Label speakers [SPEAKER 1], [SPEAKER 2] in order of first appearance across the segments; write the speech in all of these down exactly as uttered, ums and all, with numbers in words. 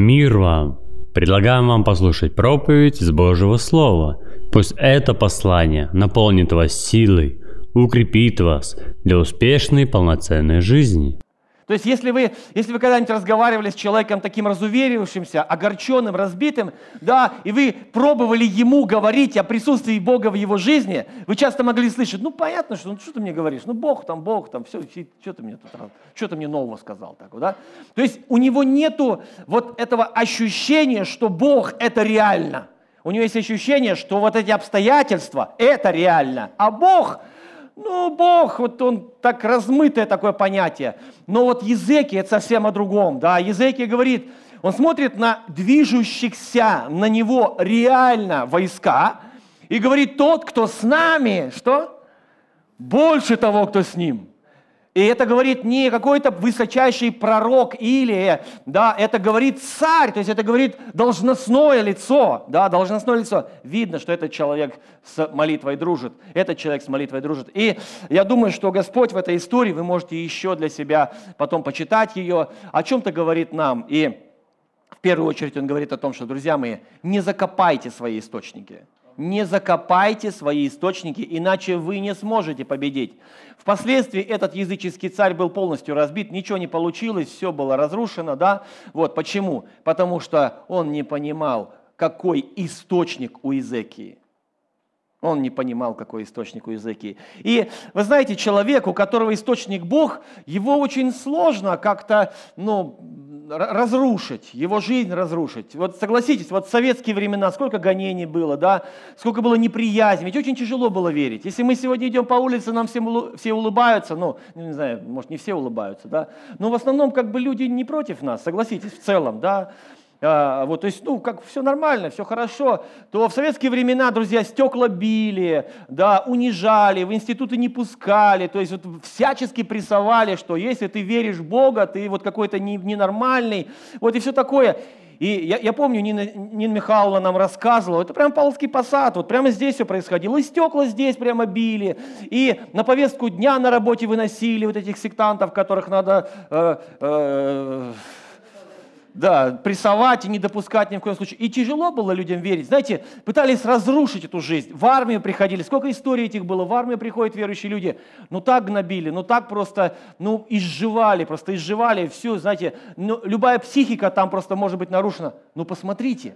[SPEAKER 1] Мир вам! Предлагаем вам послушать проповедь из Божьего Слова. Пусть это послание наполнит вас силой, укрепит вас для успешной полноценной жизни.
[SPEAKER 2] То есть, если вы, если вы когда-нибудь разговаривали с человеком таким разуверившимся, огорченным, разбитым, да, и вы пробовали ему говорить о присутствии Бога в его жизни, вы часто могли слышать: ну, понятно, что, ну, что ты мне говоришь, ну, Бог там, Бог там, все, что ты мне тут, что ты мне нового сказал, так, да? То есть, у него нету вот этого ощущения, что Бог – это реально. У него есть ощущение, что вот эти обстоятельства – это реально, а Бог – ну, Бог, вот он так размытое такое понятие. Но вот Езекия – это совсем о другом. Да? Езекия говорит, он смотрит на движущихся на него реально войска и говорит: тот, кто с нами, что? Больше того, кто с ним. И это говорит не какой-то высочайший пророк Илия, да, это говорит царь, то есть это говорит должностное лицо, да, должностное лицо. Видно, что этот человек с молитвой дружит, этот человек с молитвой дружит. И я думаю, что Господь в этой истории, вы можете еще для себя потом почитать ее, о чем-то говорит нам. И в первую очередь Он говорит о том, что, друзья мои, не закопайте свои источники. Не закопайте свои источники, иначе вы не сможете победить. Впоследствии этот языческий царь был полностью разбит, ничего не получилось, все было разрушено, да? Вот почему? Потому что он не понимал, какой источник у Езекии. Он не понимал, какой источник у Езекии. И вы знаете, человек, у которого источник Бог, его очень сложно как-то, ну, разрушить, его жизнь разрушить. Вот согласитесь, вот в советские времена сколько гонений было, да, сколько было неприязни, ведь очень тяжело было верить. Если мы сегодня идем по улице, нам все, все улыбаются, ну, не знаю, может, не все улыбаются, да, но в основном как бы люди не против нас, согласитесь, в целом, да. А, вот, то есть, ну, как все нормально, все хорошо, то в советские времена, друзья, стекла били, да, унижали, в институты не пускали, то есть вот всячески прессовали, что если ты веришь в Бога, ты вот какой-то ненормальный, вот и все такое. И я, я помню, Нина, Нина Михайловна нам рассказывала, это прям Павловский посад, вот прямо здесь все происходило, и стекла здесь прямо били, и на повестку дня на работе выносили вот этих сектантов, которых надо... Э, э, Да, прессовать и не допускать ни в коем случае. И тяжело было людям верить. Знаете, пытались разрушить эту жизнь. В армию приходили. Сколько историй этих было. В армию приходят верующие люди. Ну так гнобили, ну так просто, ну изживали, просто изживали. Все, знаете, ну, любая психика там просто может быть нарушена. Ну посмотрите.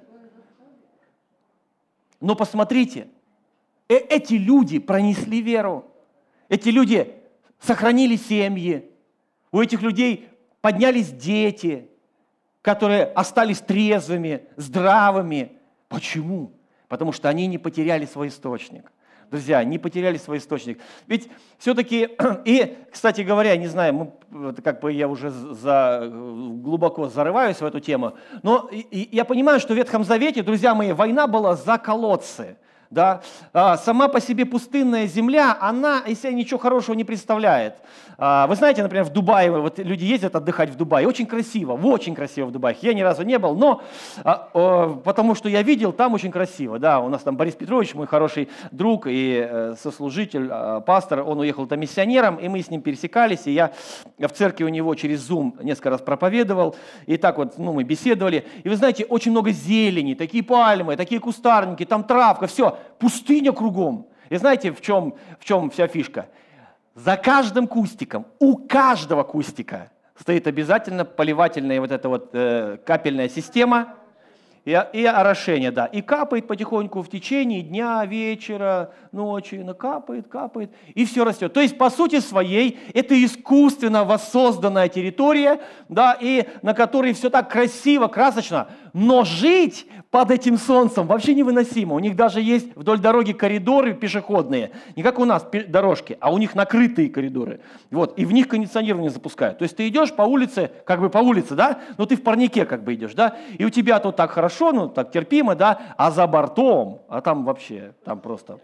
[SPEAKER 2] Ну посмотрите. Э эти люди пронесли веру. Эти люди сохранили семьи. У этих людей поднялись дети, которые остались трезвыми, здравыми. Почему? Потому что они не потеряли свой источник. Друзья, не потеряли свой источник. Ведь все-таки, и, кстати говоря, не знаю, мы, как бы я уже за, глубоко зарываюсь в эту тему, но и, и я понимаю, что в Ветхом Завете, друзья мои, война была за колодцы. Да? А, сама по себе пустынная земля, она из себя ничего хорошего не представляет. А, вы знаете, например, в Дубае, вот люди ездят отдыхать в Дубае, очень красиво, очень красиво в Дубае. Я ни разу не был, но а, а, потому что я видел, там очень красиво. Да? У нас там Борис Петрович, мой хороший друг и э, сослужитель, э, пастор, он уехал там миссионером, и мы с ним пересекались, и я в церкви у него через Zoom несколько раз проповедовал, и так вот, ну, мы беседовали. И вы знаете, очень много зелени, такие пальмы, такие кустарники, там травка, все. Пустыня кругом. И знаете, в чем, в чем вся фишка? За каждым кустиком, у каждого кустика стоит обязательно поливательная вот эта вот э, капельная система и, и орошение, да. И капает потихоньку в течение дня, вечера, ночи, ну, капает, капает, и все растет. То есть, по сути своей, это искусственно воссозданная территория, да, и на которой все так красиво, красочно, но жить под этим солнцем вообще невыносимо. У них даже есть вдоль дороги коридоры пешеходные, не как у нас дорожки, а у них накрытые коридоры. Вот, и в них кондиционирование запускают. То есть ты идешь по улице, как бы по улице, да, но ты в парнике как бы идешь, да, и у тебя тут так хорошо, ну так терпимо, да, а за бортом, а там вообще, там просто...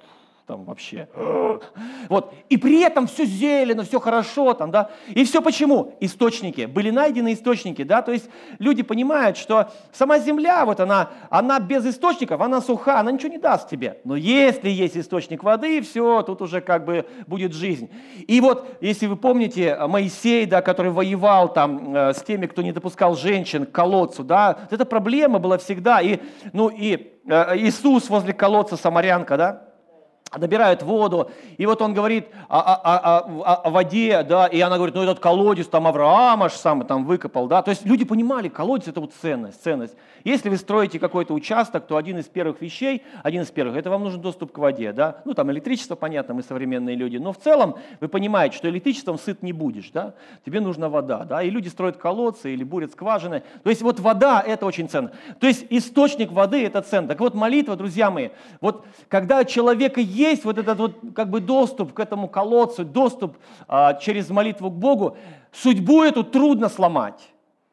[SPEAKER 2] там вообще. Вот. И при этом все зелено, все хорошо там, да. И все почему? Источники. Были найдены источники, да. То есть люди понимают, что сама земля, вот она, она без источников, она суха, она ничего не даст тебе. Но если есть источник воды, все, тут уже как бы будет жизнь. И вот, если вы помните, Моисей, да, который воевал там э, с теми, кто не допускал женщин к колодцу, да, вот эта проблема была всегда. И, ну, и э, Иисус возле колодца, самарянка, да, набирают воду, и вот он говорит о, о, о, о воде, да, и она говорит, ну этот колодец там Авраам аж сам там выкопал, да, то есть люди понимали, колодец это вот ценность, ценность. Если вы строите какой-то участок, то один из первых вещей, один из первых, это вам нужен доступ к воде, да, ну там электричество, понятно, мы современные люди, но в целом вы понимаете, что электричеством сыт не будешь, да, тебе нужна вода, да, и люди строят колодцы или бурят скважины, то есть вот вода это очень ценно, то есть источник воды это ценно. Так вот молитва, друзья мои, вот когда у человека есть вот этот вот как бы доступ к этому колодцу, доступ а, через молитву к Богу, судьбу эту трудно сломать.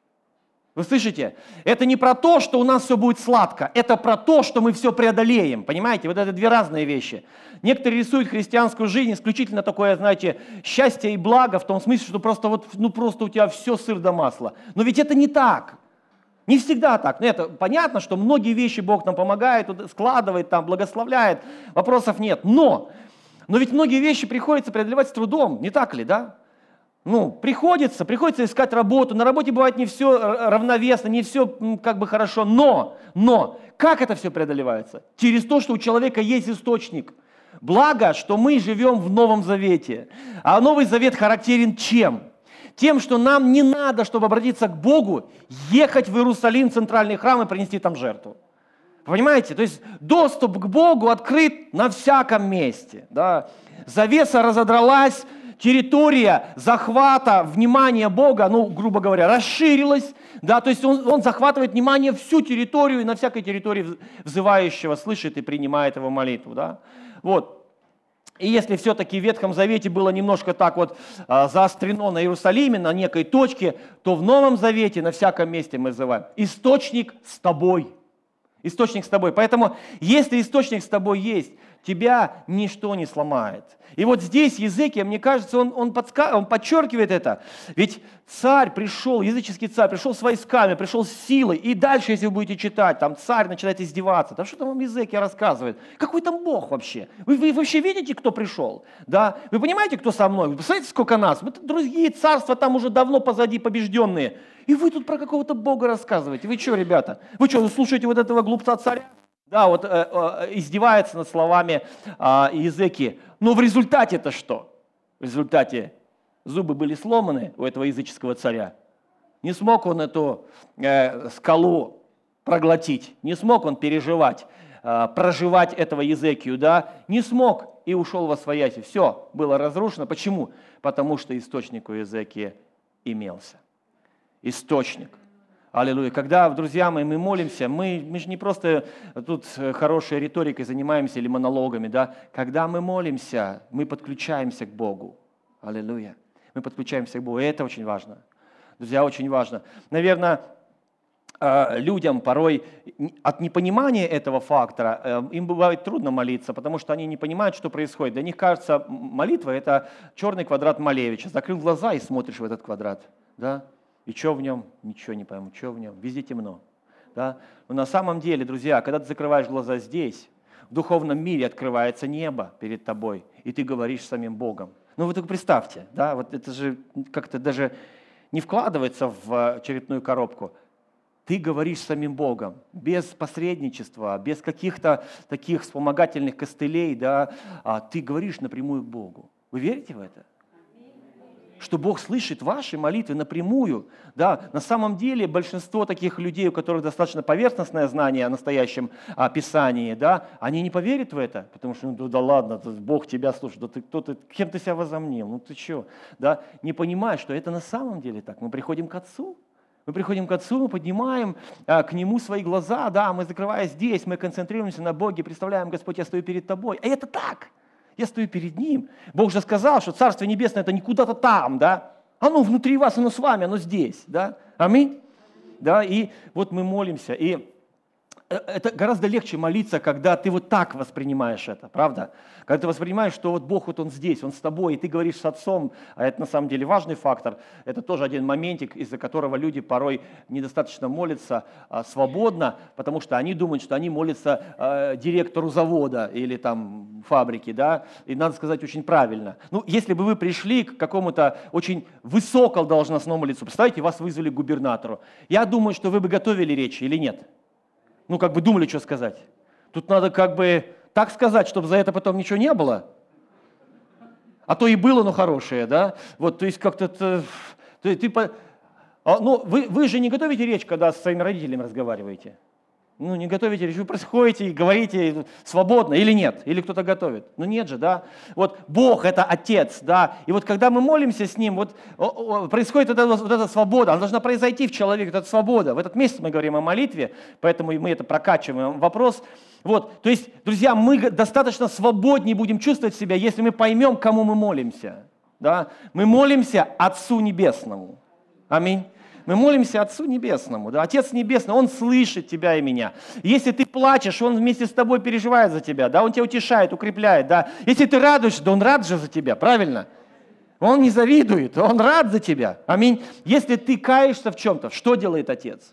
[SPEAKER 2] Вы слышите? Это не про то, что у нас все будет сладко, это про то, что мы все преодолеем. Понимаете? Вот это две разные вещи. Некоторые рисуют христианскую жизнь исключительно такое, знаете, счастье и благо, в том смысле, что просто, вот, ну, просто у тебя все сыр да масло. Но ведь это не так. Не всегда так. Это понятно, что многие вещи Бог нам помогает, складывает, там, благословляет, вопросов нет. Но, но ведь многие вещи приходится преодолевать с трудом, не так ли, да? Ну, приходится, приходится искать работу. На работе бывает не все равновесно, не все как бы хорошо. Но, но, как это все преодолевается? Через то, что у человека есть источник. Благо, что мы живем в Новом Завете. А Новый Завет характерен чем? Тем, что нам не надо, чтобы обратиться к Богу, ехать в Иерусалим, в центральный храм и принести там жертву. Понимаете? То есть доступ к Богу открыт на всяком месте. Да? Завеса разодралась, территория захвата внимания Бога, ну, грубо говоря, расширилась. Да? То есть он, он захватывает внимание всю территорию, и на всякой территории взывающего слышит и принимает его молитву. Да? Вот. И если все-таки в Ветхом Завете было немножко так вот а, заострено на Иерусалиме, на некой точке, то в Новом Завете на всяком месте мы называем источник с тобой. Источник с тобой. Поэтому, если источник с тобой есть, тебя ничто не сломает. И вот здесь Езекия, мне кажется, он, он, подска... он подчеркивает это. Ведь царь пришел, языческий царь, пришел с войсками, пришел с силой. И дальше, если вы будете читать, там царь начинает издеваться. Да что там вам Езекия рассказывает? Какой там Бог вообще? Вы, вы вообще видите, кто пришел? Да? Вы понимаете, кто со мной? Вы представляете, сколько нас? Вот другие царства там уже давно позади побежденные. И вы тут про какого-то Бога рассказываете. Вы что, ребята? Вы что, вы слушаете вот этого глупца царя? Да, вот э, э, издевается над словами э, Езекии. Но в результате-то что? В результате зубы были сломаны у этого языческого царя. Не смог он эту э, скалу проглотить, не смог он переживать, э, проживать этого Езекию, да? Не смог и ушел во свояси. Все было разрушено. Почему? Потому что источник у Езекии имелся. Источник. Аллилуйя. Когда, друзья мои, мы молимся, мы, мы же не просто тут хорошей риторикой занимаемся или монологами, да. Когда мы молимся, мы подключаемся к Богу. Аллилуйя. Мы подключаемся к Богу, и это очень важно. Друзья, очень важно. Наверное, людям порой от непонимания этого фактора, им бывает трудно молиться, потому что они не понимают, что происходит. Для них кажется, молитва – это черный квадрат Малевича. Закрыл глаза и смотришь в этот квадрат, да. И что в нем? Ничего не пойму, что в нем? Везде темно. Да? Но на самом деле, друзья, когда ты закрываешь глаза здесь, в духовном мире открывается небо перед тобой, и ты говоришь с самим Богом. Ну вы только представьте, да, вот это же как-то даже не вкладывается в очередную коробку. Ты говоришь с самим Богом, без посредничества, без каких-то таких вспомогательных костылей, да, а ты говоришь напрямую к Богу. Вы верите в это? Что Бог слышит ваши молитвы напрямую. Да, на самом деле большинство таких людей, у которых достаточно поверхностное знание о настоящем о Писании, да, они не поверят в это, потому что, ну да ладно, Бог тебя слушает, да ты кто ты, кем ты себя возомнил, ну ты что, да, не понимаешь, что это на самом деле так. Мы приходим к Отцу, мы приходим к Отцу, мы поднимаем а, к Нему свои глаза, да, мы закрывая здесь, мы концентрируемся на Боге, представляем, Господь, я стою перед Тобой, и это так. Я стою перед Ним. Бог же сказал, что Царство Небесное – это не куда-то там, да? Оно внутри вас, оно с вами, оно здесь, да? Аминь? Да, и вот мы молимся. И это гораздо легче молиться, когда ты вот так воспринимаешь это, правда? Когда ты воспринимаешь, что вот Бог вот Он здесь, Он с тобой, и ты говоришь с Отцом, а это на самом деле важный фактор, это тоже один моментик, из-за которого люди порой недостаточно молятся а, свободно, потому что они думают, что они молятся а, директору завода или там фабрики, да, и надо сказать очень правильно. Ну, если бы вы пришли к какому-то очень высокому должностному лицу, представьте, вас вызвали к губернатору, я думаю, что вы бы готовили речь или нет? Ну, как бы думали, что сказать. Тут надо как бы так сказать, чтобы за это потом ничего не было. А то и было, но хорошее, да? Вот, то есть как-то... Ты, ты, ты, ну, вы, вы же не готовите речь, когда с своими родителями разговариваете? Ну, не готовите речь, вы происходите и говорите свободно или нет? Или кто-то готовит? Ну, нет же, да? Вот Бог – это Отец, да? И вот когда мы молимся с Ним, вот происходит вот эта, вот эта свобода, она должна произойти в человеке, вот эта свобода. В этот месяц мы говорим о молитве, поэтому мы это прокачиваем. Вопрос, вот, то есть, друзья, мы достаточно свободнее будем чувствовать себя, если мы поймем, кому мы молимся, да? Мы молимся Отцу Небесному. Аминь. Мы молимся Отцу Небесному. Да? Отец Небесный, Он слышит тебя и меня. Если ты плачешь, Он вместе с тобой переживает за тебя. Да? Он тебя утешает, укрепляет. Да? Если ты радуешься, да Он рад же за тебя, правильно? Он не завидует, Он рад за тебя. Аминь. Если ты каешься в чем-то, что делает Отец?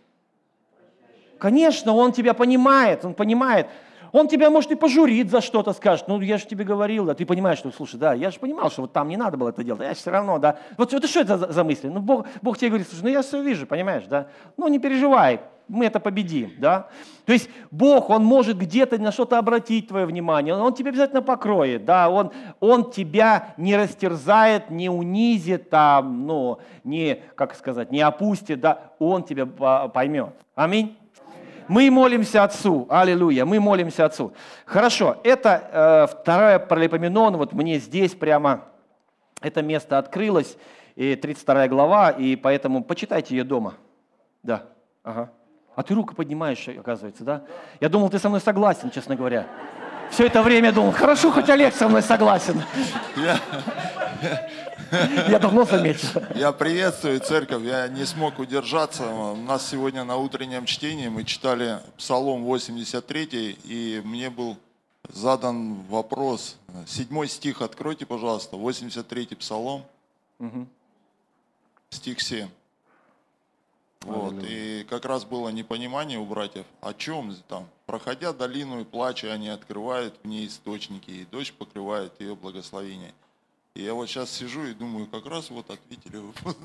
[SPEAKER 2] Конечно, Он тебя понимает, Он понимает. Он тебя, может, и пожурит за что-то, скажет, ну, я же тебе говорил, да, ты понимаешь, что, слушай, да, я же понимал, что вот там не надо было это делать, а я же все равно, да. Вот это что это за, за мысли? Ну, Бог, Бог тебе говорит, слушай, ну, я все вижу, понимаешь, да. Ну, не переживай, мы это победим, да. То есть Бог, Он может где-то на что-то обратить твое внимание, Он тебя обязательно покроет, да, Он, он тебя не растерзает, не унизит, там, ну, не, как сказать, не опустит, да, Он тебя поймет. Аминь. Мы молимся Отцу, аллилуйя, мы молимся Отцу. Хорошо, это э, вторая Паралипоменон, вот мне здесь прямо это место открылось, и тридцать вторая глава, и поэтому почитайте ее дома. Да, ага. А ты руку поднимаешь, оказывается, да? Я думал, ты со мной согласен, честно говоря. Все это время я думал, хорошо, хоть Олег со мной согласен. Я давно заметил.
[SPEAKER 3] Я приветствую церковь, я не смог удержаться. У нас сегодня на утреннем чтении мы читали Псалом восемьдесят три, и мне был задан вопрос. Седьмой стих откройте, пожалуйста, восемьдесят третий Псалом, угу. Стих семь. Вот. И как раз было непонимание у братьев, о чем там. Проходя долину и плача, они открывают в ней источники, и дождь покрывает ее благословение. И я вот сейчас сижу и думаю, как раз вот ответили вы.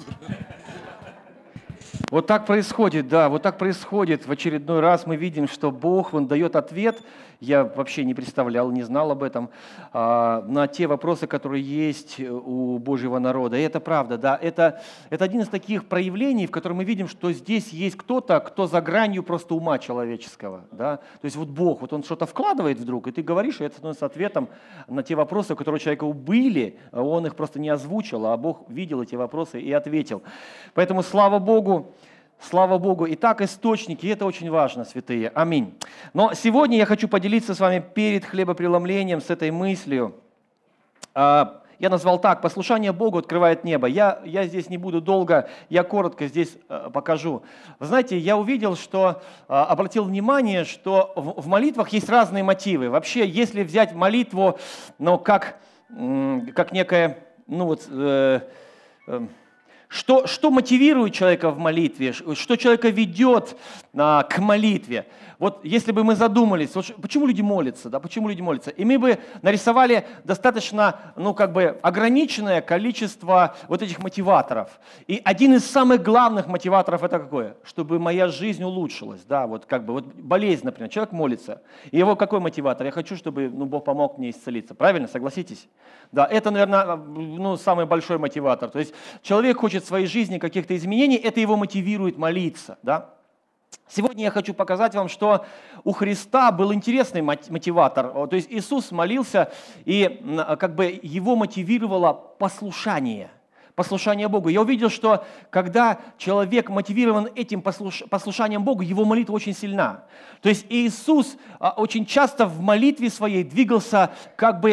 [SPEAKER 2] Вот так происходит, да, вот так происходит. В очередной раз мы видим, что Бог, Он дает ответ. Я вообще не представлял, не знал об этом, а, на те вопросы, которые есть у Божьего народа. И это правда, да. Это, это один из таких проявлений, в котором мы видим, что здесь есть кто-то, кто за гранью просто ума человеческого, да. То есть вот Бог, вот Он что-то вкладывает вдруг, и ты говоришь, и это становится ответом на те вопросы, которые у человека были, Он их просто не озвучил, а Бог видел эти вопросы и ответил. Поэтому слава Богу, слава Богу. Итак, источники, и это очень важно, святые. Аминь. Но сегодня я хочу поделиться с вами перед хлебопреломлением с этой мыслью. Я назвал так: послушание Богу открывает небо. Я, я здесь не буду долго, я коротко здесь покажу. Вы знаете, я увидел, что, обратил внимание, что в, в молитвах есть разные мотивы. Вообще, если взять молитву, ну, как, как некое, ну вот, э, э, Что, что мотивирует человека в молитве, что человека ведет а, к молитве. Вот если бы мы задумались, вот, почему люди молятся, да, почему люди молятся, и мы бы нарисовали достаточно, ну, как бы ограниченное количество вот этих мотиваторов. И один из самых главных мотиваторов это какое? Чтобы моя жизнь улучшилась, да, вот как бы, вот болезнь, например, человек молится, и его какой мотиватор? Я хочу, чтобы, ну, Бог помог мне исцелиться, правильно, согласитесь? Да, это, наверное, ну, самый большой мотиватор. То есть человек хочет в своей жизни каких-то изменений, это его мотивирует молиться, да. Сегодня я хочу показать вам, что у Христа был интересный мотиватор. То есть Иисус молился, и как бы его мотивировало послушание. Послушание Богу. Я увидел, что когда человек мотивирован этим послуш... послушанием Богу, его молитва очень сильна. То есть Иисус очень часто в молитве своей двигался как бы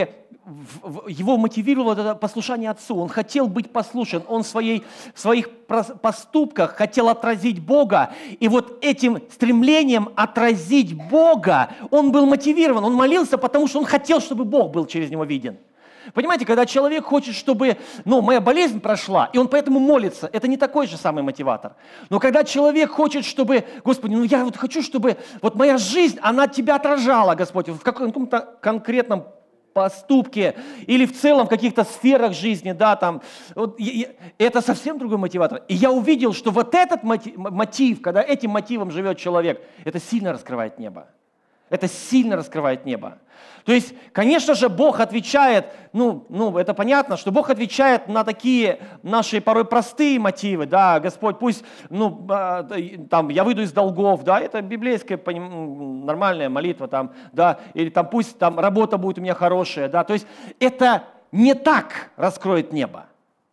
[SPEAKER 2] его мотивировало это послушание Отцу. Он хотел быть послушен. Он в, своей, в своих поступках хотел отразить Бога. И вот этим стремлением отразить Бога он был мотивирован. Он молился, потому что он хотел, чтобы Бог был через него виден. Понимаете, когда человек хочет, чтобы, ну, моя болезнь прошла, и он поэтому молится, это не такой же самый мотиватор. Но когда человек хочет, чтобы, Господи, ну я вот хочу, чтобы вот моя жизнь, она Тебя отражала, Господь, в каком-то конкретном поступке или в целом в каких-то сферах жизни, да, там, вот, и, и, это совсем другой мотиватор. И я увидел, что вот этот мотив, мотив, когда этим мотивом живет человек, это сильно раскрывает небо. Это сильно раскрывает небо. То есть, конечно же, Бог отвечает, ну, ну, это понятно, что Бог отвечает на такие наши порой простые мотивы, да, Господь, пусть, ну, там, я выйду из долгов, да, это библейская нормальная молитва, там, да, или там, пусть там работа будет у меня хорошая, да, то есть, это не так раскроет небо,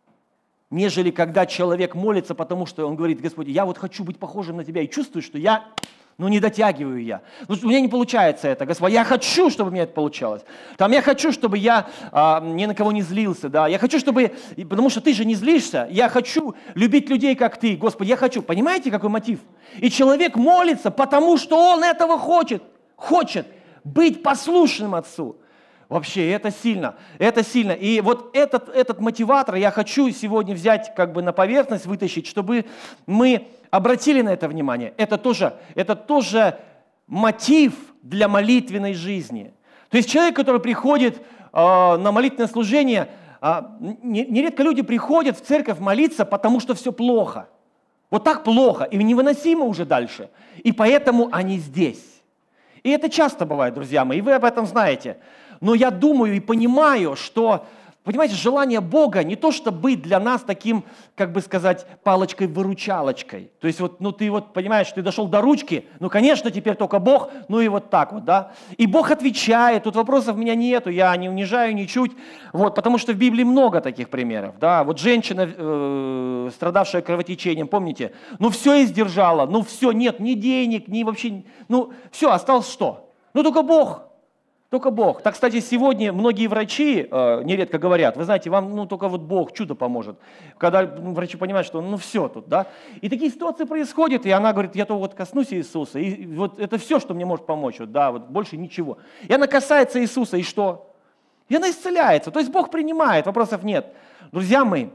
[SPEAKER 2] нежели когда человек молится, потому что он говорит: Господи, я вот хочу быть похожим на Тебя и чувствую, что я... Ну, не дотягиваю я. Ну, у меня не получается это, Господь. Я хочу, чтобы у меня это получалось. Там, я хочу, чтобы я а, ни на кого не злился, да. Я хочу, чтобы... Потому что Ты же не злишься. Я хочу любить людей, как Ты, Господи. Я хочу. Понимаете, какой мотив? И человек молится, потому что он этого хочет. Хочет быть послушным Отцу. Вообще, это сильно, это сильно. И вот этот, этот мотиватор я хочу сегодня взять как бы на поверхность, вытащить, чтобы мы обратили на это внимание. Это тоже, это тоже мотив для молитвенной жизни. То есть человек, который приходит э, на молитвенное служение, э, нередко люди приходят в церковь молиться, потому что все плохо. Вот так плохо, и невыносимо уже дальше. И поэтому они здесь. И это часто бывает, друзья мои, и вы об этом знаете. Но я думаю и понимаю, что, понимаете, желание Бога не то, чтобы быть для нас таким, как бы сказать, палочкой-выручалочкой. То есть вот, ну ты вот понимаешь, ты дошел до ручки, ну, конечно, теперь только Бог, ну и вот так вот, да. И Бог отвечает, тут вопросов у меня нету, я не унижаю ничуть, вот, потому что в Библии много таких примеров, да. Вот женщина, э, страдавшая кровотечением, помните, ну все издержала, ну все, нет ни денег, ни вообще, ну все, осталось что? Ну только Бог. Только Бог. Так, кстати, сегодня многие врачи э, нередко говорят: вы знаете, вам ну, только вот Бог чудо поможет. Когда ну, врачи понимают, что ну все тут, да. И такие ситуации происходят, и она говорит: я то вот коснусь Иисуса, и вот это все, что мне может помочь, вот, да, вот больше ничего. И она касается Иисуса, и что? И она исцеляется. То есть Бог принимает, вопросов нет. Друзья мои,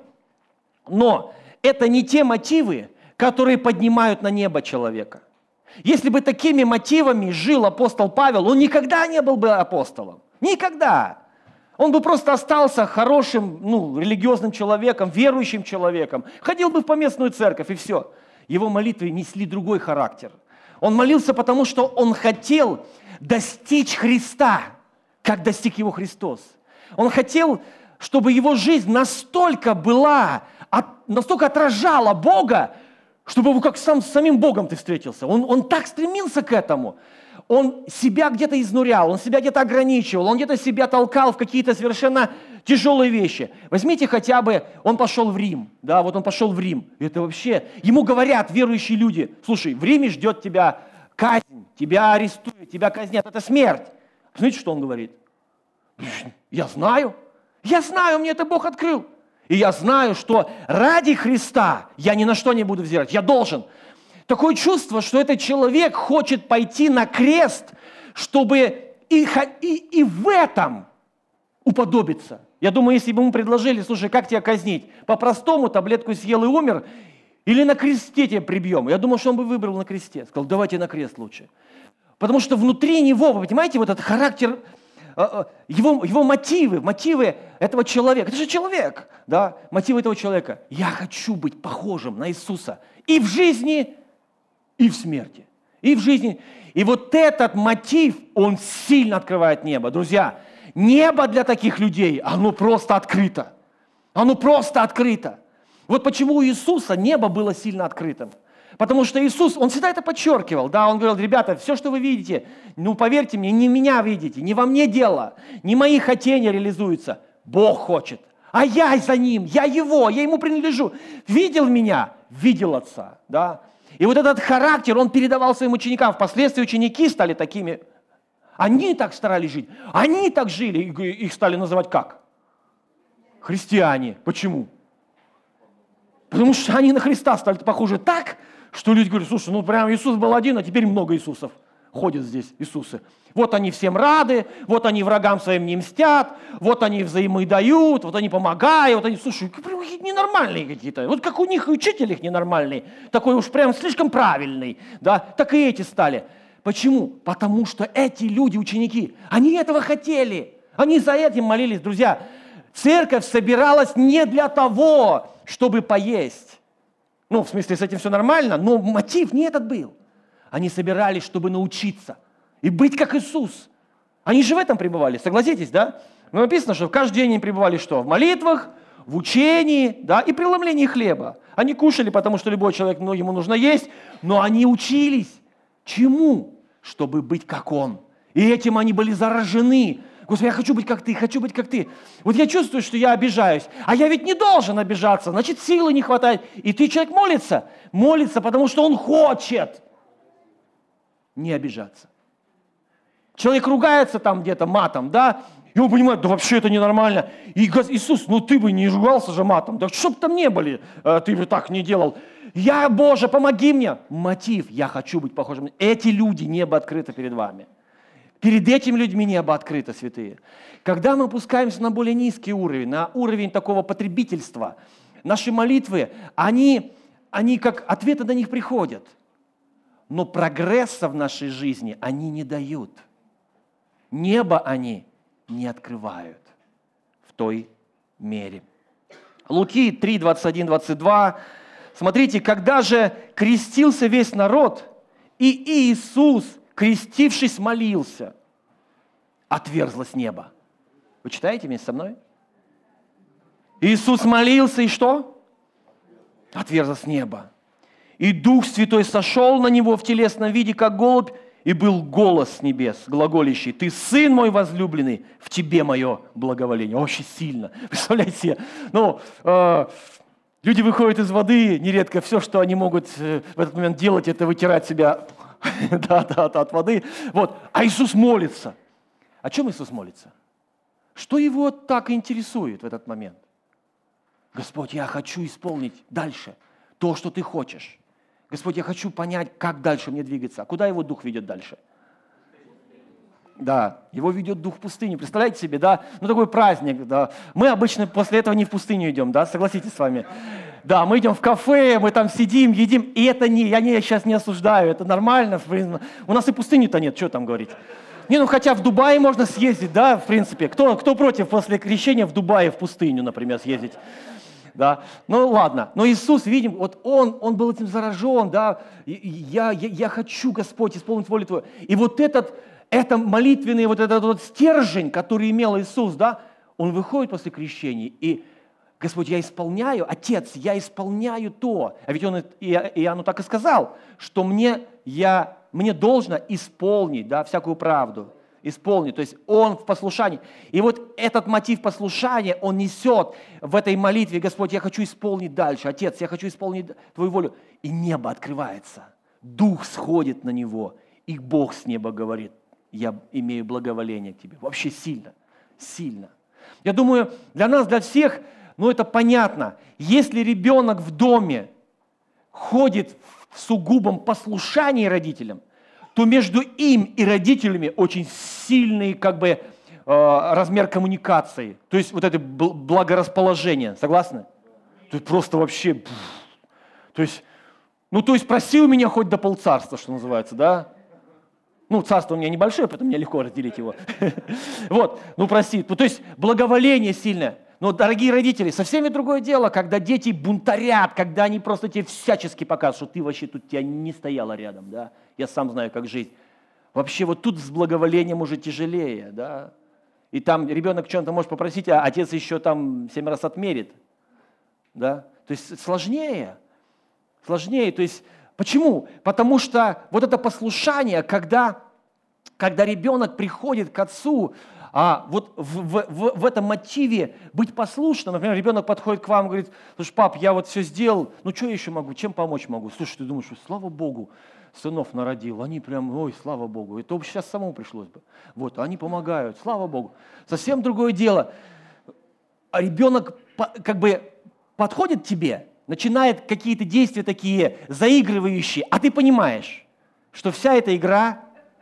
[SPEAKER 2] но это не те мотивы, которые поднимают на небо человека. Если бы такими мотивами жил апостол Павел, он никогда не был бы апостолом. Никогда. Он бы просто остался хорошим, ну, религиозным человеком, верующим человеком. Ходил бы в поместную церковь, и все. Его молитвы несли другой характер. Он молился, потому что он хотел достичь Христа, как достиг его Христос. Он хотел, чтобы его жизнь настолько была, настолько отражала Бога, чтобы как сам, с самим Богом ты встретился. Он, он так стремился к этому. Он себя где-то изнурял, он себя где-то ограничивал, он где-то себя толкал в какие-то совершенно тяжелые вещи. Возьмите хотя бы, он пошел в Рим. Да, вот он пошел в Рим. Это вообще, ему говорят верующие люди: слушай, в Риме ждет тебя казнь, тебя арестуют, тебя казнят, это смерть. Знаете, что он говорит? Я знаю, я знаю, мне это Бог открыл. И я знаю, что ради Христа я ни на что не буду взирать, я должен. Такое чувство, что этот человек хочет пойти на крест, чтобы и, и, и в этом уподобиться. Я думаю, если бы ему предложили: слушай, как тебя казнить? По-простому, таблетку съел и умер, или на кресте тебя прибьем? Я думаю, что он бы выбрал на кресте. Сказал: давайте на крест лучше. Потому что внутри него, вы понимаете, вот этот характер, его, его мотивы, мотивы этого человека. Это же человек, да? Мотивы этого человека. Я хочу быть похожим на Иисуса и в жизни, и в смерти. И в жизни. И вот этот мотив, он сильно открывает небо. Друзья, небо для таких людей, оно просто открыто. Оно просто открыто. Вот почему у Иисуса небо было сильно открытым. Потому что Иисус, Он всегда это подчеркивал, да, Он говорил: ребята, все, что вы видите, ну, поверьте мне, не меня видите, не во мне дело, не мои хотения реализуются, Бог хочет, а я за Ним, я Его, я Ему принадлежу. Видел меня, видел Отца, да. И вот этот характер Он передавал своим ученикам, впоследствии ученики стали такими Они так старались жить. Они так жили. И их стали называть как? Христиане. Почему? Потому что они на Христа стали похожи так, что люди говорят, слушай, ну прям Иисус был один, а теперь много Иисусов ходят здесь, Иисусы. Вот они всем рады, вот они врагам своим не мстят, вот они взаймы дают, вот они помогают, вот они, слушай, прям ненормальные какие-то. Вот как у них учитель их ненормальный, такой уж прям слишком правильный, да, так и эти стали. Почему? Потому что эти люди, ученики, они этого хотели, они за этим молились, друзья. Церковь собиралась не для того, чтобы поесть. Ну, в смысле, с этим все нормально, но мотив не этот был. Они собирались, чтобы научиться и быть как Иисус. Они же в этом пребывали, согласитесь, да? Ну, написано, что каждый день они пребывали что? В молитвах, в учении, да, и преломлении хлеба. Они кушали, потому что любой человек, ну, ему нужно есть, но они учились. Чему? Чтобы быть как Он. И этим они были заражены. Господи, я хочу быть как Ты, хочу быть как Ты. Вот я чувствую, что я обижаюсь, а я ведь не должен обижаться, значит, силы не хватает. И ты, человек, молится, молится, потому что он хочет не обижаться. Человек ругается там где-то матом, да, и он понимает, да вообще это ненормально. И Иисус, ну ты бы не ругался же матом, да чтоб там не были, ты бы так не делал. Я, Боже, помоги мне. Мотив, я хочу быть похожим. Эти люди, небо открыто перед вами. Перед этими людьми небо открыто, святые. Когда мы опускаемся на более низкий уровень, на уровень такого потребительства, наши молитвы, они, они как ответы на них приходят. Но прогресса в нашей жизни они не дают. Небо они не открывают в той мере. Луки три, двадцать один, двадцать два. Смотрите, когда же крестился весь народ, и Иисус, крестившись, молился, отверзлось небо. Вы читаете вместе со мной? Иисус молился, и что? Отверзлось небо. И Дух Святой сошел на него в телесном виде, как голубь, и был голос с небес, глаголящий: «Ты Сын мой возлюбленный, в Тебе мое благоволение». Очень сильно. Представляете себе? Ну, э, люди выходят из воды, нередко все, что они могут э, в этот момент делать, это вытирать себя да, да, да, от воды. Вот. А Иисус молится. О чем Иисус молится? Что его так интересует в этот момент? Господь, я хочу исполнить дальше то, что Ты хочешь. Господь, я хочу понять, как дальше мне двигаться. А куда его Дух ведет дальше? Да, его ведет Дух в пустыню. Представляете себе, да? Ну, такой праздник, да. Мы обычно после этого не в пустыню идем, да? Согласитесь с вами? Да, мы идем в кафе, мы там сидим, едим. И это не, я, не, я сейчас не осуждаю, это нормально. У нас и пустыни-то нет, что там говорить. Не, ну хотя в Дубае можно съездить, да, в принципе. Кто, кто против после крещения в Дубае в пустыню, например, съездить? Да? Ну ладно, но Иисус, видим, вот Он, Он был этим заражен, да, я, я, я хочу, Господь, исполнить волю Твою. И вот этот, это молитвенный вот этот вот стержень, который имел Иисус, да, Он выходит после крещения, и, Господь, я исполняю, Отец, я исполняю то. А ведь Он, Иоанну так и сказал, что мне, я, мне должно исполнить, да, всякую правду. Исполнить, то есть он в послушании. И вот этот мотив послушания он несет в этой молитве: Господь, я хочу исполнить дальше, Отец, я хочу исполнить Твою волю. И небо открывается, Дух сходит на него, и Бог с неба говорит: я имею благоволение к Тебе. Вообще сильно, сильно. Я думаю, для нас, для всех, ну это понятно. Если ребенок в доме ходит в сугубом послушании родителям, то между им и родителями очень сильный как бы, э, размер коммуникации. То есть вот это благорасположение. Согласны? То есть просто вообще... Пфф, то есть, ну, то есть проси у меня хоть до полцарства, что называется, да? Ну, царство у меня небольшое, поэтому мне легко разделить его. Вот, ну, прости. То есть благоволение сильное. Но, дорогие родители, совсем другое дело, когда дети бунтарят, когда они просто тебе всячески показывают, что ты вообще тут тебя не стояла рядом, да? Я сам знаю, как жить. Вообще вот тут с благоволением уже тяжелее, да? И там ребенок что-то может попросить, а отец еще там семь раз отмерит, да? То есть сложнее, сложнее. То есть почему? Потому что вот это послушание, когда, когда ребенок приходит к отцу, а вот в, в, в, в этом мотиве быть послушным, например, ребенок подходит к вам и говорит: слушай, пап, я вот все сделал, ну что я еще могу, чем помочь могу? Слушай, ты думаешь, слава Богу, сынов народил, они прям, ой, слава Богу, это бы сейчас самому пришлось бы. Вот, они помогают, слава Богу. Совсем другое дело. А ребенок как бы подходит к тебе, начинает какие-то действия такие заигрывающие, а ты понимаешь, что вся эта игра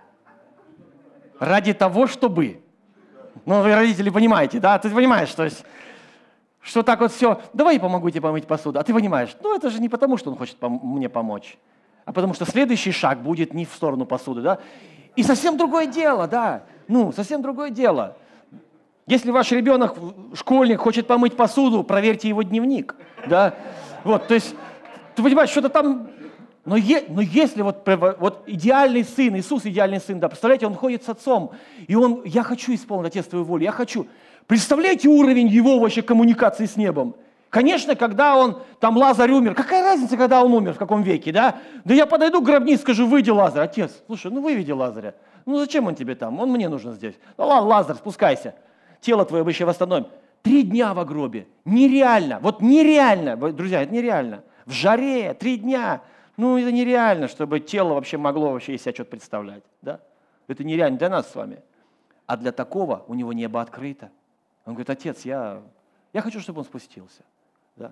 [SPEAKER 2] ради того, чтобы... Ну, вы, родители, понимаете, да? Ты понимаешь, то есть, что так вот все, давай я помогу тебе помыть посуду, а ты понимаешь, ну, это же не потому, что он хочет пом- мне помочь, а потому что следующий шаг будет не в сторону посуды, да? И совсем другое дело, да, ну, совсем другое дело. Если ваш ребенок, школьник, хочет помыть посуду, проверьте его дневник, да? Вот, то есть, ты понимаешь, что-то там... Но, е, но если вот, вот идеальный сын, Иисус идеальный сын, да, представляете, он ходит с отцом, и он, я хочу исполнить, Отец, твою волю, я хочу. Представляете уровень его вообще коммуникации с небом? Конечно, когда он, там Лазарь умер, какая разница, когда он умер, в каком веке, да? Да я подойду к гробнице, скажу, выйди, Лазарь, Отец, слушай, ну выведи Лазаря. Ну зачем он тебе там? Он мне нужен здесь. Ну ладно, Лазарь, спускайся. Тело твое мы еще восстановим. Три дня в гробе. Нереально. Вот нереально. Друзья, это нереально. В жаре три дня. Ну, это нереально, чтобы тело вообще могло вообще из себя что-то представлять. Да? Это нереально для нас с вами. А для такого у него небо открыто. Он говорит, Отец, я, я хочу, чтобы он спустился. Да?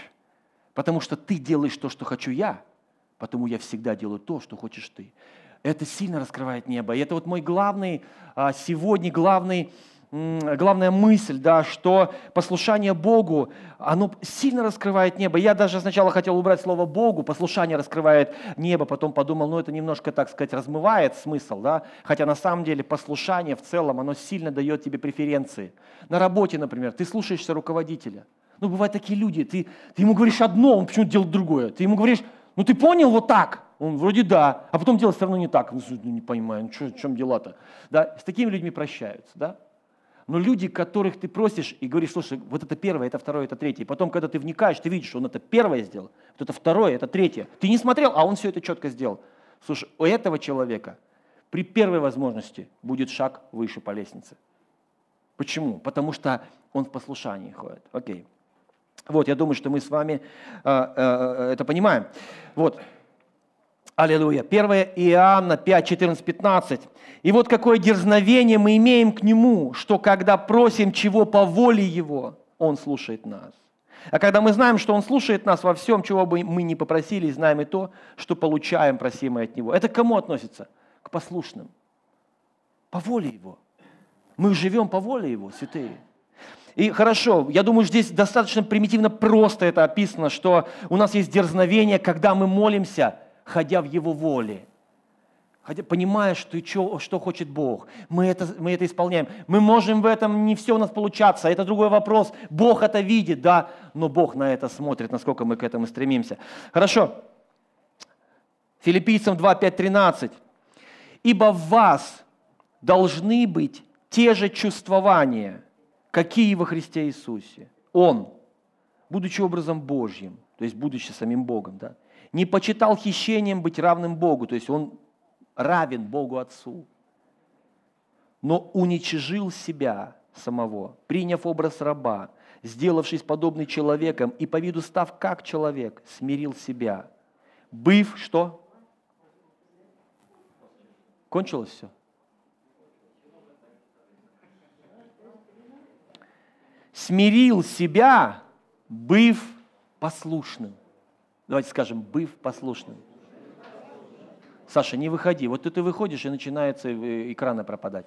[SPEAKER 2] Потому что ты делаешь то, что хочу я, потому я всегда делаю то, что хочешь ты. Это сильно раскрывает небо. И это вот мой главный, сегодня главный, главная мысль, да, что послушание Богу, оно сильно раскрывает небо. Я даже сначала хотел убрать слово Богу, послушание раскрывает небо, потом подумал, ну это немножко, так сказать, размывает смысл, да, хотя на самом деле послушание в целом, оно сильно дает тебе преференции. На работе, например, ты слушаешься руководителя. Ну, бывают такие люди, ты, ты ему говоришь одно, он почему-то делает другое. Ты ему говоришь, ну ты понял вот так? Он вроде да, а потом делает все равно не так. Ну, не понимаю, ну, что, в чем дела-то? Да, с такими людьми прощаются, да? Но люди, которых ты просишь и говоришь, слушай, вот это первое, это второе, это третье. И потом, когда ты вникаешь, ты видишь, что он это первое сделал, вот это второе, это третье. Ты не смотрел, а он все это четко сделал. Слушай, у этого человека при первой возможности будет шаг выше по лестнице. Почему? Потому что он в послушании ходит. Окей. Вот, я думаю, что мы с вами э, э, это понимаем. Вот. Аллилуйя. первое Иоанна пять, четырнадцать, пятнадцать. И вот какое дерзновение мы имеем к Нему, что когда просим чего по воле Его, Он слушает нас. А когда мы знаем, что Он слушает нас во всем, чего бы мы ни попросили, знаем и то, что получаем просимое от Него. Это к кому относится? К послушным. По воле Его. Мы живем по воле Его, святые. И хорошо, я думаю, здесь достаточно примитивно просто это описано, что у нас есть дерзновение, когда мы молимся, ходя в Его воле, хотя, понимая, что, что, что хочет Бог. Мы это, мы это исполняем. Мы можем в этом, не все у нас получаться, это другой вопрос. Бог это видит, да, но Бог на это смотрит, насколько мы к этому стремимся. Хорошо. Филиппийцам два, пять, тринадцать. «Ибо в вас должны быть те же чувствования, какие во Христе Иисусе. Он, будучи образом Божьим, то есть будучи самим Богом, да, не почитал хищением быть равным Богу, то есть он равен Богу Отцу, но уничижил себя самого, приняв образ раба, сделавшись подобный человеком и по виду став как человек, смирил себя, быв что? Кончилось все? Смирил себя, быв послушным. Давайте скажем, быв послушным. Саша, не выходи. Вот ты, ты выходишь, и начинается экраны пропадать.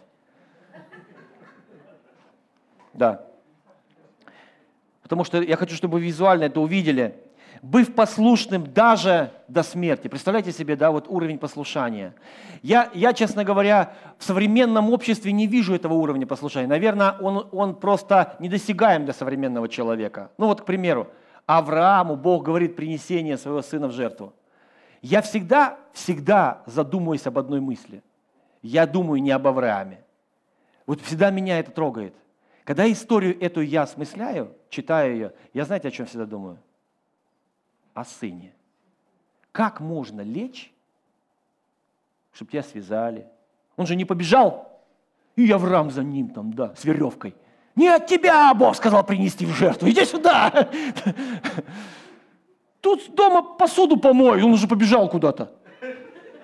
[SPEAKER 2] Да. Потому что я хочу, чтобы вы визуально это увидели. Быв послушным даже до смерти. Представляете себе, да, вот уровень послушания. Я, я, честно говоря, в современном обществе не вижу этого уровня послушания. Наверное, он, он просто недосягаем для современного человека. Ну вот, к примеру, Аврааму Бог говорит принесение своего сына в жертву. Я всегда, всегда задумываюсь об одной мысли. Я думаю не об Аврааме. Вот всегда меня это трогает. Когда историю эту я осмысляю, читаю ее, я знаете, о чем всегда думаю? О сыне. Как можно лечь, чтобы тебя связали? Он же не побежал, и Авраам за ним там, да, с веревкой. Не от тебя Бог сказал принести в жертву, иди сюда. Тут дома посуду помой, он уже побежал куда-то.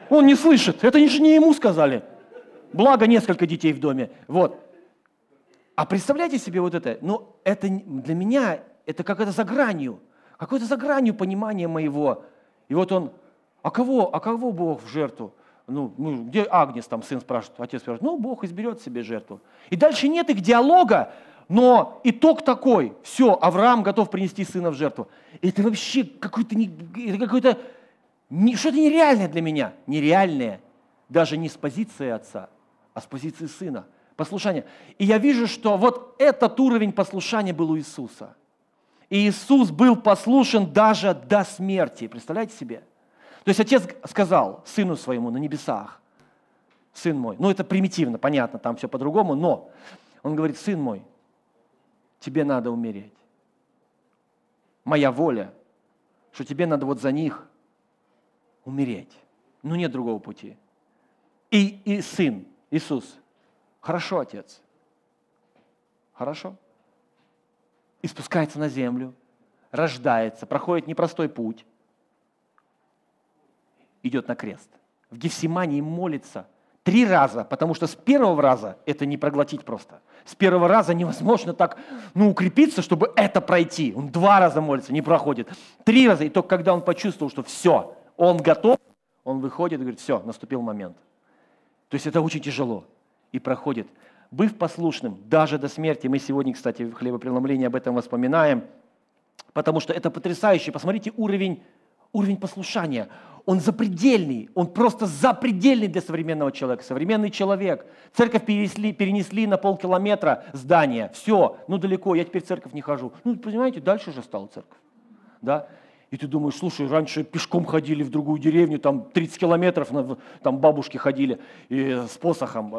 [SPEAKER 2] Он не слышит. Это же не ему сказали. Благо, несколько детей в доме. Вот. А представляете себе вот это? Ну, это для меня, это как-то за гранью. Какой-то за гранью понимания моего. И вот он, а кого, а кого Бог в жертву? Ну, ну, где Агнец, там сын спрашивает, отец спрашивает, ну, Бог изберет себе жертву. И дальше нет их диалога, но итог такой, все, Авраам готов принести сына в жертву. Это вообще какой-то, это какой-то, что-то нереальное для меня, нереальное, даже не с позиции отца, а с позиции сына, послушания. И я вижу, что вот этот уровень послушания был у Иисуса. И Иисус был послушен даже до смерти, представляете себе? То есть отец сказал сыну своему на небесах, сын мой, ну это примитивно, понятно, там все по-другому, но он говорит, сын мой, тебе надо умереть. Моя воля, что тебе надо вот за них умереть. Ну нет другого пути. И, и сын, Иисус, хорошо, отец, хорошо. И спускается на землю, рождается, проходит непростой путь, идет на крест. В Гефсимании молится три раза, потому что с первого раза это не проглотить просто. С первого раза невозможно так, ну, укрепиться, чтобы это пройти. Он два раза молится, не проходит. Три раза, и только когда он почувствовал, что все, он готов, он выходит и говорит, все, наступил момент. То есть это очень тяжело. И проходит. Быв послушным даже до смерти, мы сегодня, кстати, в хлебопреломлении об этом вспоминаем, потому что это потрясающе. Посмотрите уровень, уровень послушания. Он запредельный, он просто запредельный для современного человека. Современный человек. Церковь перенесли, перенесли на полкилометра здание. Все, ну далеко, я теперь в церковь не хожу. Ну, понимаете, дальше же стала церковь. Да? И ты думаешь, слушай, раньше пешком ходили в другую деревню, там тридцать километров, там бабушки ходили и с посохом.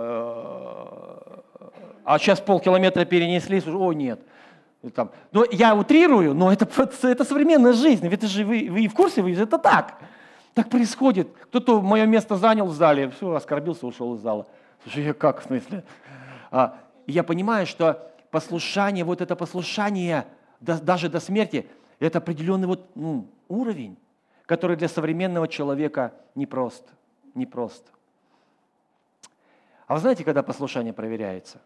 [SPEAKER 2] А сейчас полкилометра перенесли, слушай, о нет. Там, ну, я утрирую, но это, это современная жизнь. Ведь это же вы, вы в курсе, вы, это так. Так происходит. Кто-то мое место занял в зале, все, оскорбился, ушел из зала. Слушай, я как, в смысле? А, я понимаю, что послушание, вот это послушание до, даже до смерти, это определенный вот, ну, уровень, который для современного человека непрост. непрост. А вы знаете, когда послушание проверяется?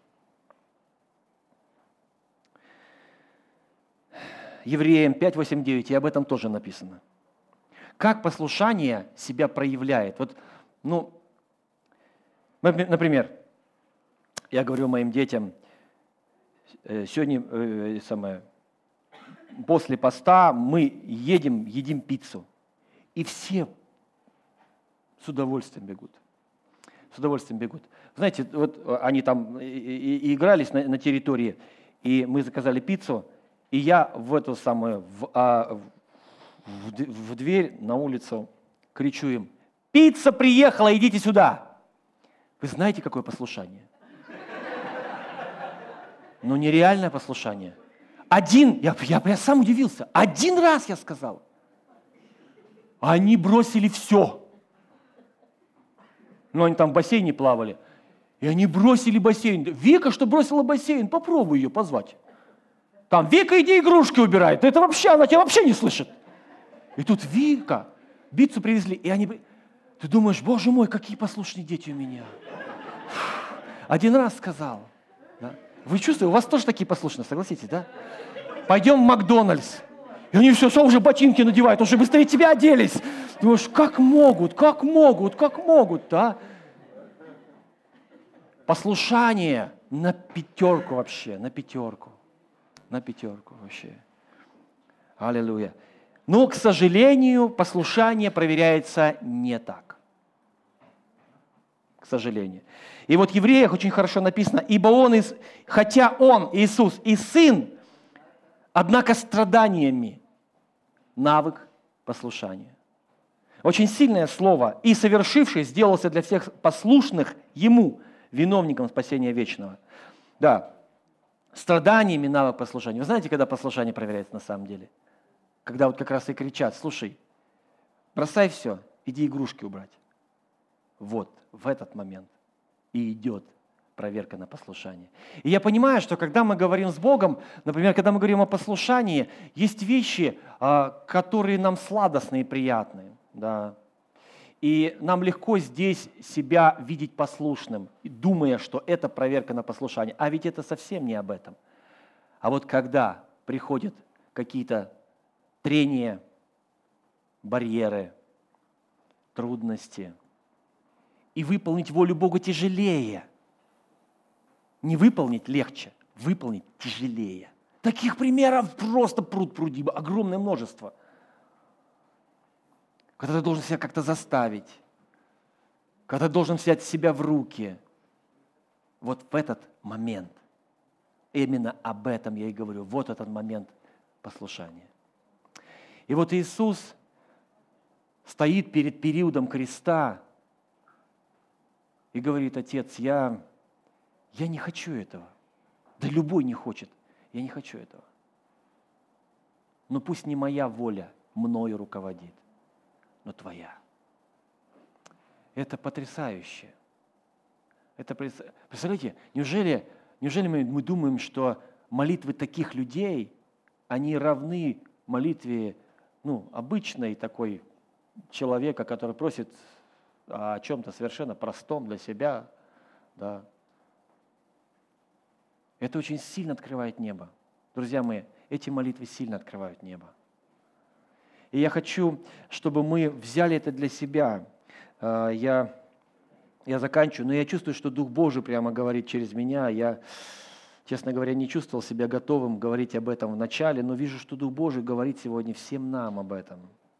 [SPEAKER 2] Евреям пять, восемь, девять, и об этом тоже написано. Как послушание себя проявляет? Вот, ну, например, я говорю моим детям, сегодня э, самое, после поста мы едем, едим пиццу, и все с удовольствием бегут. С удовольствием бегут. Знаете, вот они там и, и, и игрались на, на территории, и мы заказали пиццу, и я в эту самую, в, а, в, в дверь на улицу кричу им, пицца приехала, идите сюда. Вы знаете, какое послушание? Ну, нереальное послушание. Один, я, я, я сам удивился, один раз я сказал. Они бросили все. Ну, они там в бассейне плавали. И они бросили бассейн. Вика, что бросила бассейн, попробуй ее позвать. Там, Вика, иди игрушки убирай. Это вообще, она тебя вообще не слышит. И тут Вика, пиццу привезли, и они... Ты думаешь, боже мой, какие послушные дети у меня. Один раз сказал. Да? Вы чувствуете, у вас тоже такие послушные, согласитесь, да? Пойдем в Макдональдс. И они все, все уже ботинки надевают, уже быстрее тебя оделись. Думаешь, как могут, как могут, как могут, да? Послушание на пятерку вообще, на пятерку. На пятерку вообще. Аллилуйя. Но, к сожалению, послушание проверяется не так. К сожалению. И вот в Евреях очень хорошо написано, ибо Он, хотя Он, Иисус, и Сын, однако страданиями навык послушания. Очень сильное слово. И совершивший сделался для всех послушных Ему, виновником спасения вечного. Да. Страданиями навык послушания. Вы знаете, когда послушание проверяется на самом деле? Когда вот как раз и кричат, слушай, бросай все, иди игрушки убрать. Вот в этот момент и идет проверка на послушание. И я понимаю, что когда мы говорим с Богом, например, когда мы говорим о послушании, есть вещи, которые нам сладостны и приятны. Да. И нам легко здесь себя видеть послушным, думая, что это проверка на послушание. А ведь это совсем не об этом. А вот когда приходят какие-то трения, барьеры, трудности, и выполнить волю Бога тяжелее. Не выполнить легче, выполнить тяжелее. Таких примеров просто пруд-пруди, огромное множество. Когда ты должен себя как-то заставить, когда ты должен взять себя в руки. Вот в этот момент, именно об этом я и говорю, вот этот момент послушания. И вот Иисус стоит перед периодом креста и говорит: Отец, я, я не хочу этого. Да любой не хочет. Я не хочу этого. Но пусть не моя воля мною руководит, но твоя. Это потрясающе. Это, представляете, неужели, неужели мы, мы думаем, что молитвы таких людей, они равны молитве, ну, обычной такой человека, который просит о чем-то совершенно простом для себя, да. Это очень сильно открывает небо. Друзья мои, эти молитвы сильно открывают небо. И я хочу, чтобы мы взяли это для себя. Я, я заканчиваю, но я чувствую, что Дух Божий прямо говорит через меня. Я, честно говоря, не чувствовал себя готовым говорить об этом в начале, но вижу, что Дух Божий говорит сегодня всем нам об этом.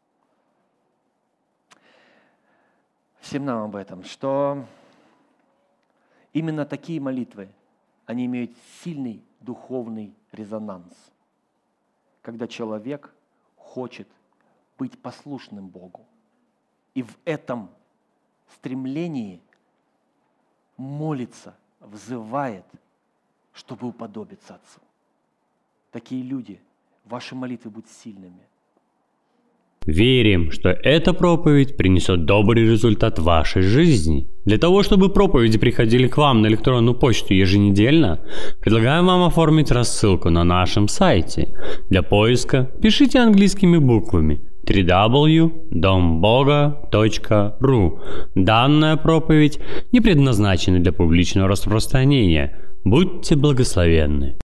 [SPEAKER 2] Всем нам об этом, что именно такие молитвы, они имеют сильный духовный резонанс, когда человек хочет быть послушным Богу. И в этом стремлении молится, взывает, чтобы уподобиться Отцу. Такие люди, ваши молитвы будут сильными.
[SPEAKER 1] Верим, что эта проповедь принесет добрый результат в вашей жизни. Для того, чтобы проповеди приходили к вам на электронную почту еженедельно, предлагаем вам оформить рассылку на нашем сайте. Для поиска пишите английскими буквами дабл ю дабл ю дабл ю точка дом бога точка ру. Данная проповедь не предназначена для публичного распространения. Будьте благословенны.